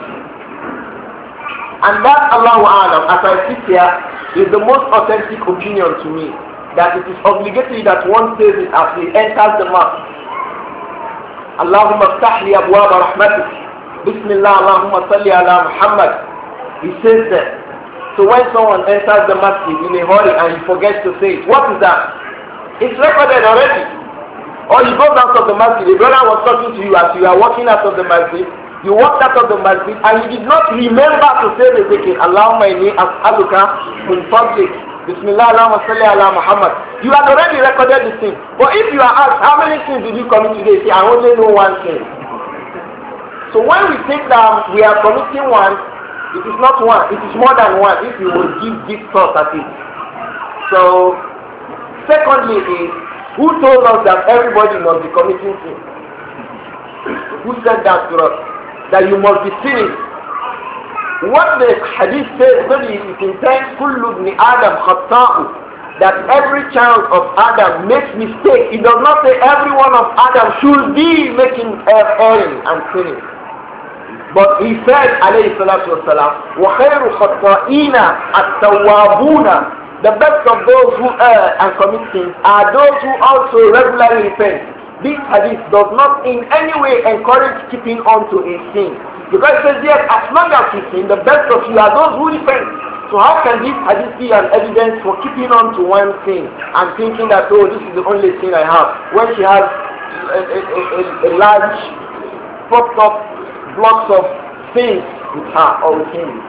And that, Allahu A'lam, as I sit here, is the most authentic opinion to me. That it is obligatory that one says it as he enters the mosque. Allahumma ftahli abwaba rahmatik. Bismillah, Allahumma salli ala Muhammad. He says that. So when someone enters the masjid in a hurry and he forgets to say it, what is that? It's recorded already. Or you go out of the masjid, the brother was talking to you as you are walking out of the masjid, you walked out of the masjid and you did not remember to say the zikr, Allahumma inni as'aluka min fadlik. Bismillah, Allahumma salli ala Muhammad. You had already recorded the sin. But if you are asked, how many sins did you commit today? Say, I only know one sin. So when we think that we are committing one, it is not one, it is more than one if you will give deep thought at it. So, secondly is, who told us that everybody must be committing sin? Who said that to us? That you must be sinning. What the hadith says, maybe it intends kullu ibn Adam khata'u, that every child of Adam makes mistake. It does not say every one of Adam should be making erring and sinning. But he said, alayhi salatu wasalam, wa khayru khata'ina at-tawwabuna, the best of those who err and commit sins are those who also regularly repent. This hadith does not in any way encourage keeping on to a sin. Because it says, yes, as long as you sin, the best of you are those who repent. So how can this hadith be an evidence for keeping on to one sin and thinking that, oh, this is the only sin I have, when she has a, a, a, a large, propped up blocks of sins with her or with him?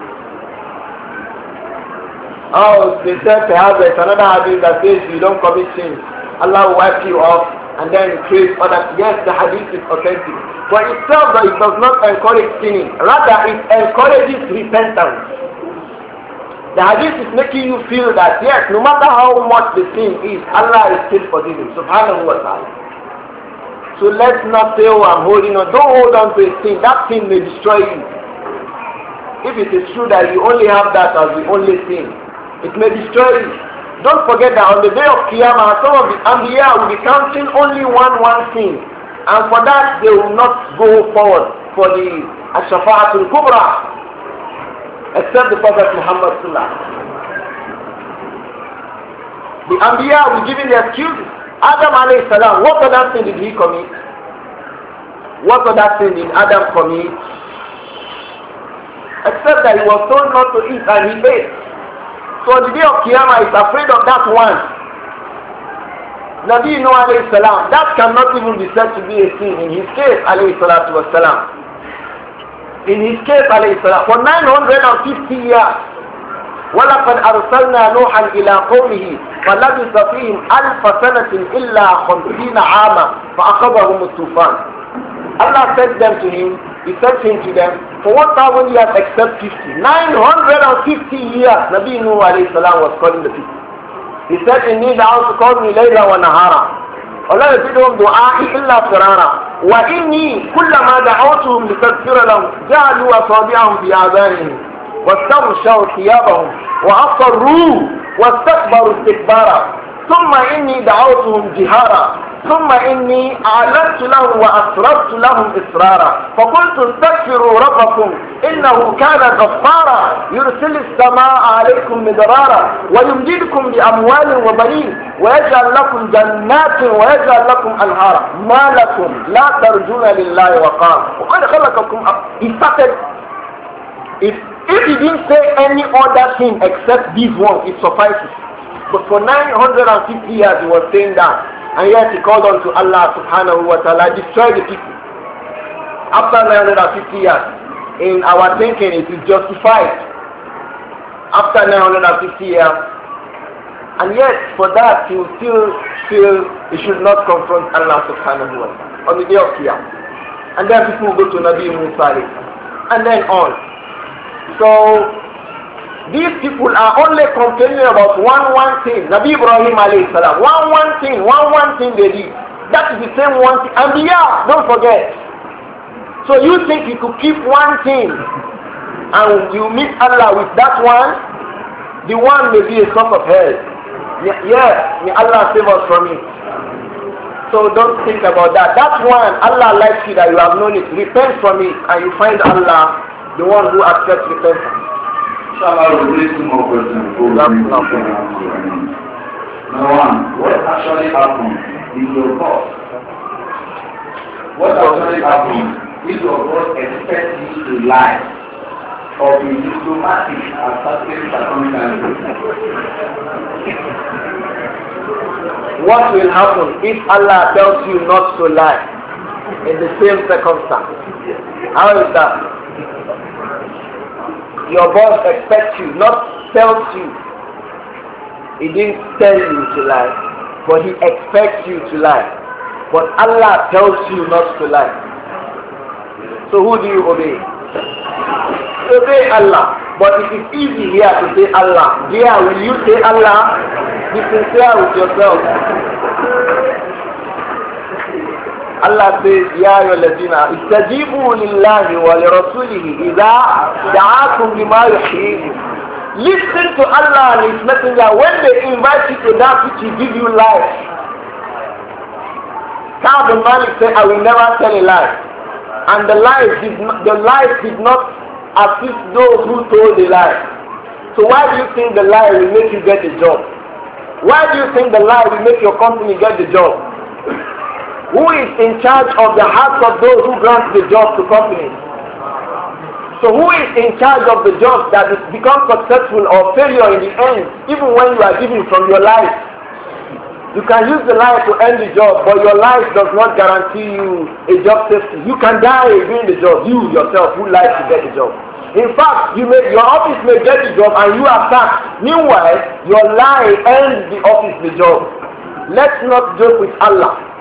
Oh, they said perhaps there's another hadith that says you don't commit sins, Allah will wipe you off and then create others. Yes, the hadith is authentic. But itself, it does not encourage sinning. Rather, it encourages repentance. The hadith is making you feel that, yes, no matter how much the sin is, Allah is still forgiving. Subhanahu wa ta'ala. So let's not say, oh, I'm holding on. Don't hold on to a sin. That sin may destroy you. if it is true that you only have that as the only thing, it may destroy you. Don't forget that on the day of Qiyamah, some of the Anbiya will be counting only one one thing. And for that, they will not go forward for the Ash-Shafa'atul Kubra, except the Prophet Muhammad Sallallahu Alaihi Wasallam. The Anbiya will give the excuses. Adam alayhi salam, what other sin did he commit? What other sin did Adam commit? Except that he was told not to eat and he ate. So the day of Qiyamah is afraid of that one. Nabi Nuh alayhi salam, that cannot even be said to be a sin in his case alayhi salatu wasalam. In his case alayhi salam, for nine hundred fifty years, وَلَقَدْ أَرْسَلْنَا نُوحًا إِلَىٰ قَوْمِهِ فَلَبِثَ فِيهِمْ أَلْفَ سَنَةٍ إِلَّا خَمْسِينَ عَامًا فَأَخَذَهُمُ الطُّوفَانُ. Allah sent them to him, he sent him to them for one thousand years except fifty. nine hundred fifty years, Nabi Nuh alayhi salam was calling the people. He said, إِنِّي دَعَوْتُ قَوْمِي لَيْلًا وَنَهَارًا وَلَا يَزِدُهُمْ دُعَائِي إِلَّا فِرَارًا وَإِنِّي كُلَّمَا دَعَوْتُهُمْ لِتَغْفِرَ لَهُمْ جَعَلُوا أَصَابِعَهُمْ فِي آذَانِهِمْ وَاسْتَغْشَوْا ثِيَابَهُمْ وَأَصَرُّوا وَاسْتَكْبَرُوا اسْتِكْبَارًا ثُمَّ إِنِّي دَعَوْتُهُمْ جِهَارًا ثُمَّ إِنِّي أَعْلَنْتُ لَهُمْ وَأَسْرَرْتُ لَهُمْ إِسْرَارًا فَقُلْتُ اسْتَغْفِرُوا رَبَّكُمْ إِنَّهُ كَانَ غَفَّارًا يُرْسِلِ السَّمَاءَ عَلَيْكُمْ مِدْرَارًا وَيُمْدِدْكُمْ بِأَمْوَالٍ وَبَنِينَ وَيَجْعَلْ لَكُمْ جَنَّاتٍ وَيَجْعَلْ لَكُمْ أَنْهَارًا مَا لَكُمْ لَا تَرْجُونَ لِلَّهِ وَقَارًا وَقَدْ خَلَقَكُمْ. He started. If if he didn't say any other thing except this one, it suffices. But for nine hundred fifty years he was saying that, and yet he called on to Allah subhanahu wa ta'ala, destroy the people. After nine hundred fifty years, in our thinking it is justified. After nine hundred fifty years, and yet for that he will still feel he should not confront Allah subhanahu wa ta'ala on the day of Qiyamah. And then people will go to Nabi Musa and then on. So these people are only complaining about one one thing. Nabi Ibrahim alayhi salam, one one thing, one one thing they did. That is the same one thing. And yeah, don't forget. So you think you could keep one thing and you meet Allah with that one? The one may be a source of hell. Yeah, may Allah save us from it. So don't think about that. That one, Allah likes you that you have known it. Repent from it and you find Allah, the one who accepts repentance. Inshallah, we'll read some more questions. Number one, what actually happened in your boss? What actually happened if your boss expects you to lie or be diplomatic at certain circumstances? What will happen if Allah tells you not to lie in the same circumstance? How is that? Your boss expects you, not tells you. He didn't tell you to lie, but he expects you to lie. But Allah tells you not to lie. So who do you obey? Obey Allah. But it is easy here to say Allah. Here, will you say Allah? Be sincere with yourself. Allah says, Ya ayyuhallazina istajibu lillahi wa lirasulihi idha da'akum lima yuhyikum. Listen to Allah and His Messenger when they invite you to that which will give you life. Ka'b bin Malik said, I will never tell a lie. And the lies did not, the lies did not assist those who told the lie. So why do you think the lie will make you get a job? Why do you think the lie will make your company get the job? Who is in charge of the hearts of those who grant the job to companies? So who is in charge of the job that is become successful or failure in the end, even when you are giving from your life? You can use the life to end the job, but your life does not guarantee you a job safety. You can die doing the job, you yourself who like to get the job. In fact, you may, your office may get the job and you are sacked. Meanwhile, your lie ends the office the job. Let's not joke with Allah.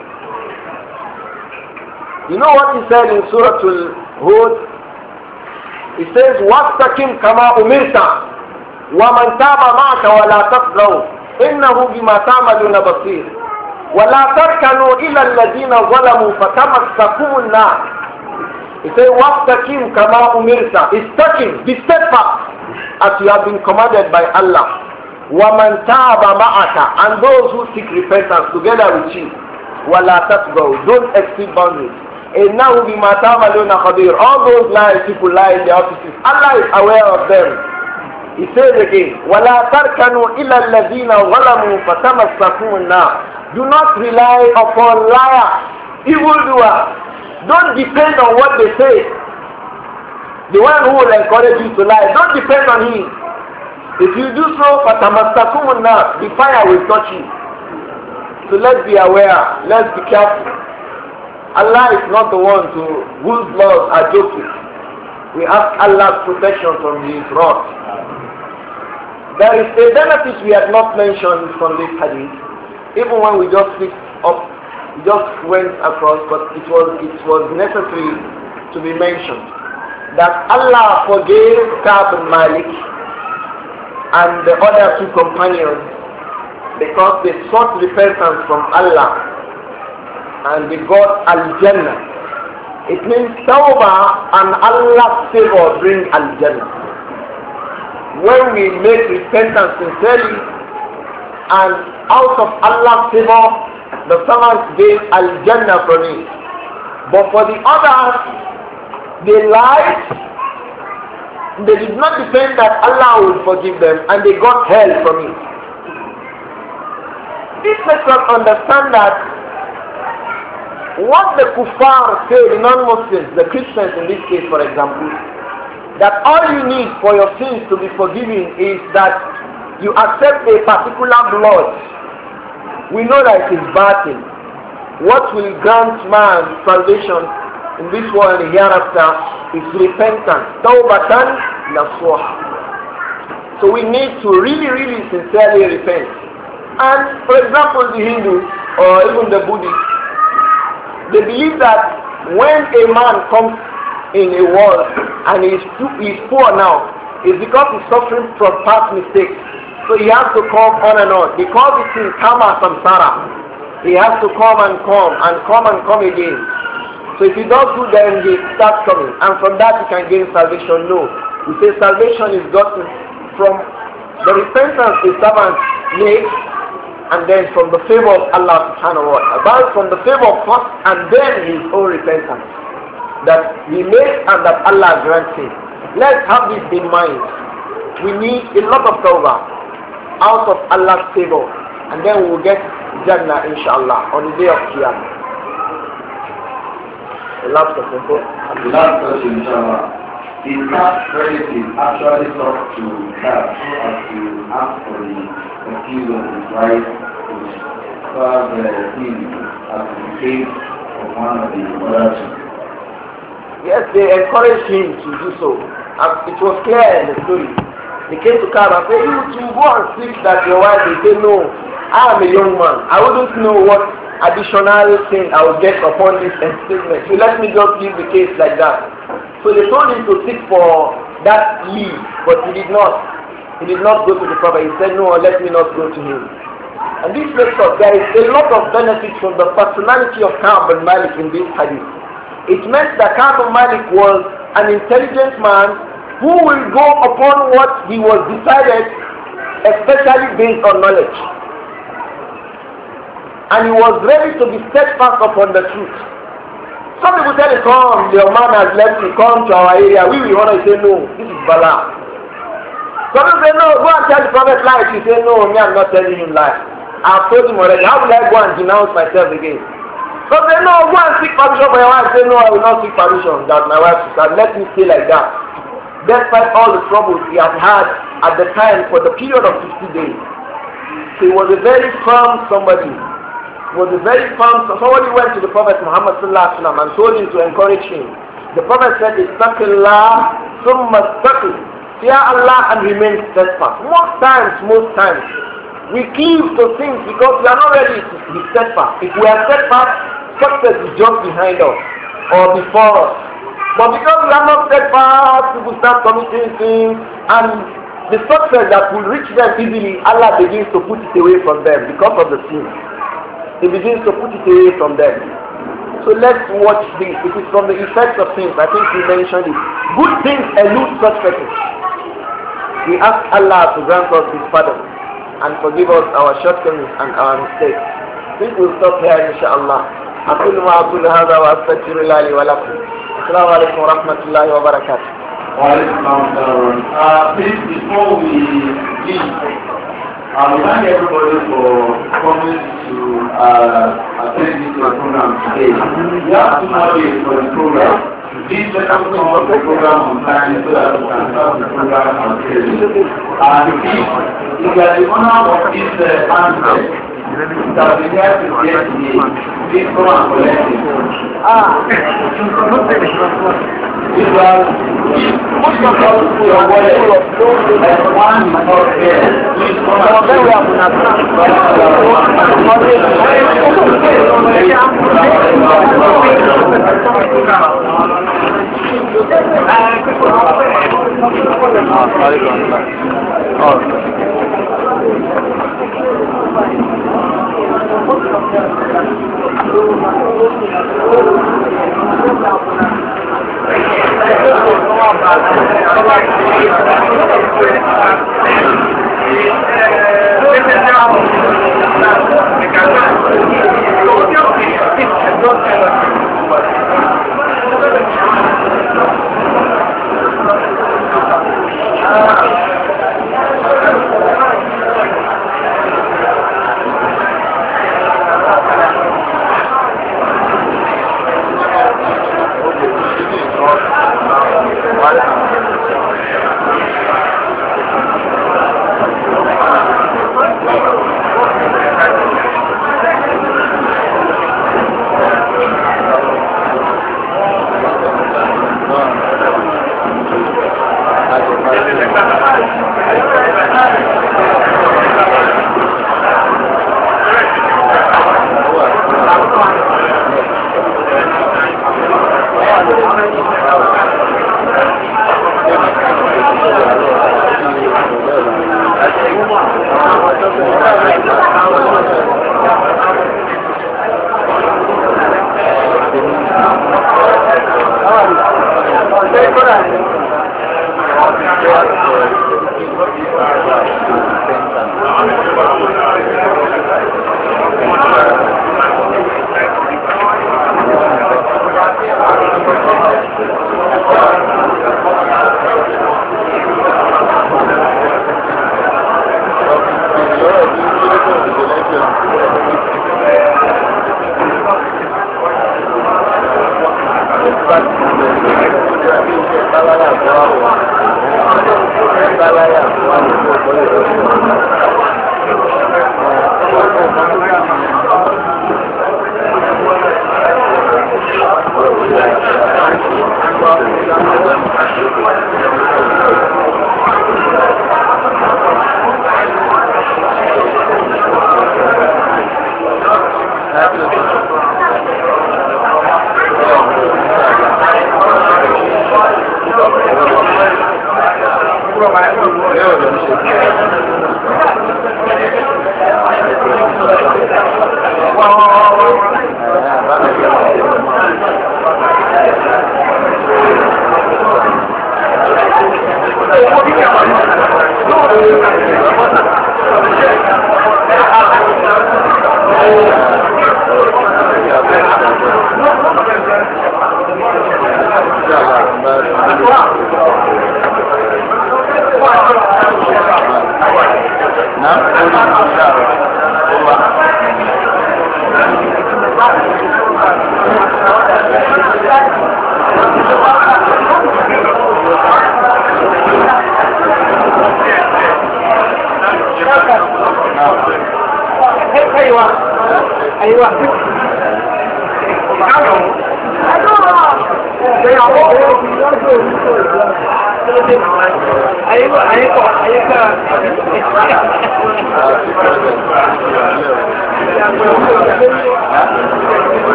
You know what he said in Surah Al-Hud? He says, وَاسْتَقِمْ كَمَا أُمِرْتَ وَمَنْ تَابَ مَعَكَ وَلَا تَطْغَوْا إِنَّهُ بِمَا تَعْمَلُونَ بَصِيرٌ وَلَا تَرْكَنُوا إِلَى الَّذِينَ ظَلَمُوا فَتَمَسَّكُمُ النَّارُ He said, وَاسْتَقِمْ كَمَا أُمِرْتَ. Istaqim, be steadfast as you have been commanded by Allah. وَمَنْ تَابَ مَعَكَ. And those who seek repentance together with you. وَلَا تَتْبَوْا. Don't exceed boundaries. إِنَّهُ بِمَا تَعْمَلُونَ خَبِيرٌ. All those lies, people lie in the offices. Allah is aware of them. He says again, وَلَا تَرْكَنُوا إِلَى الَّذِينَ ظَلَمُوا فَتَمَسَّكُمُ النَّارِ. Do not rely upon liars, evildoers. Don't depend on what they say. The one who will encourage you to lie, don't depend on him. If you do so, فَتَمَسَّكُمُ النَّارِ, the fire will touch you. So let's be aware, let's be careful. Allah is not the one to whose laws are joking. We ask Allah's protection from his wrath. There is a benefit we have not mentioned from this hadith, even when we just picked up, we just went across, but it was it was necessary to be mentioned that Allah forgave Ka'b bin Malik and the other two companions because they sought repentance from Allah and they got Al-Jannah. It means Tawbah and Allah's favor bring Al-Jannah. When we make repentance sincerely and out of Allah's favor, the servants gain Al-Jannah from it. But for the others, they lied. They did not depend that Allah would forgive them and they got hell from it. This makes us understand that what the kuffar say, the non-Muslims, the Christians in this case for example, that all you need for your sins to be forgiven is that you accept a particular blood. We know that it is batil. What will grant man salvation in this world and the hereafter is repentance. Tawbatan nasuha. So we need to really, really sincerely repent. And for example, the Hindus or even the Buddhists, they believe that when a man comes in a world and he is, he is poor now, it's because he's suffering from past mistakes. So he has to come on and on. They call this thing karma samsara. He has to come and come and come and come again. So if he does good, then he starts coming. And from that he can gain salvation. No. We say salvation is gotten from the repentance the servant makes, and then from the favor of Allah subhanahu wa ta'ala. About from the favor of first and then his own repentance that he makes and that Allah grants him. Let's have this in mind. We need a lot of tawbah out of Allah's favor, and then we will get Jannah inshallah on the day of Qiyamah. The last question. The last question, inshallah. Is that relative actually talk to God so as to ask for the excuse of his right to serve the king as in the case of one of the brothers? Yes, they encouraged him to do so. As it was clear in the story. They came to Ka'b and said, you to go and seek that your wife. They said, no, I am a young man. I wouldn't know what additional thing I will get upon this statement. So let me just leave the case like that. So they told him to seek for that leave, but he did not. He did not go to the Prophet. He said, no, let me not go to him. And this makes us, there is a lot of benefit from the personality of Ka'b bin Malik in this hadith. It meant that Ka'b bin Malik was an intelligent man who will go upon what he was decided, especially based on knowledge. And he was ready to be steadfast upon the truth. Some people tell him, come, your man has left me, come to our area. We will want to say, no, this is Bala. Some people say, no, go and tell the Prophet lies. He say, no, me, I'm not telling him lies. I've told him already. How will I go and denounce myself again? Some say, no, go and seek permission for your wife. Say, no, I will not seek permission that my wife should let me stay like that. Despite all the troubles he had had at the time for the period of fifty days. So he was a very firm somebody. was a very firm. So somebody went to the Prophet Muhammad sallallahu alaihi wasallam and told him to encourage him. The Prophet said, "Istaqillah, summa istaqil." Fear Allah and remain steadfast. Most times, most times, we cleave to things because we are not ready to be steadfast. If we are steadfast, success is just behind us or before us. But because we are not steadfast, people start committing things, and the success that will reach them easily, Allah begins to put it away from them because of the sin. He begins to put it away from them. So let's watch this. It is from the effects of things. I think we mentioned it. Good things elude such persons. We ask Allah to grant us His pardon and forgive us our shortcomings and our mistakes. I think we'll stop here inshallah. أقول ما أقول هذا وأستغفر الله لي ولكم. السلام عليكم ورحمة الله وبركاته. Uh, please, before we leave, I would thank everybody for coming to uh, attend this program today. We have two more days for the program. Please let us come up the program on time so that we can start the program on schedule. And please, if you are the owner of this uh, handset, that we have to get the please come and collect it. Ah, this was most of us to your wallet and one is not there. Please come and collect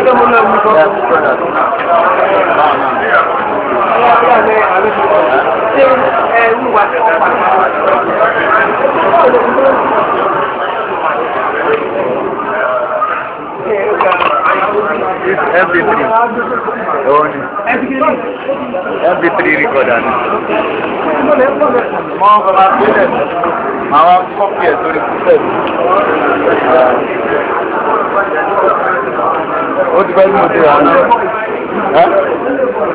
Thank you. ṣe ẹrú wa. M P three. Only. M P three recorder. More of our business. Our copy is very good. What do you want to do? Huh?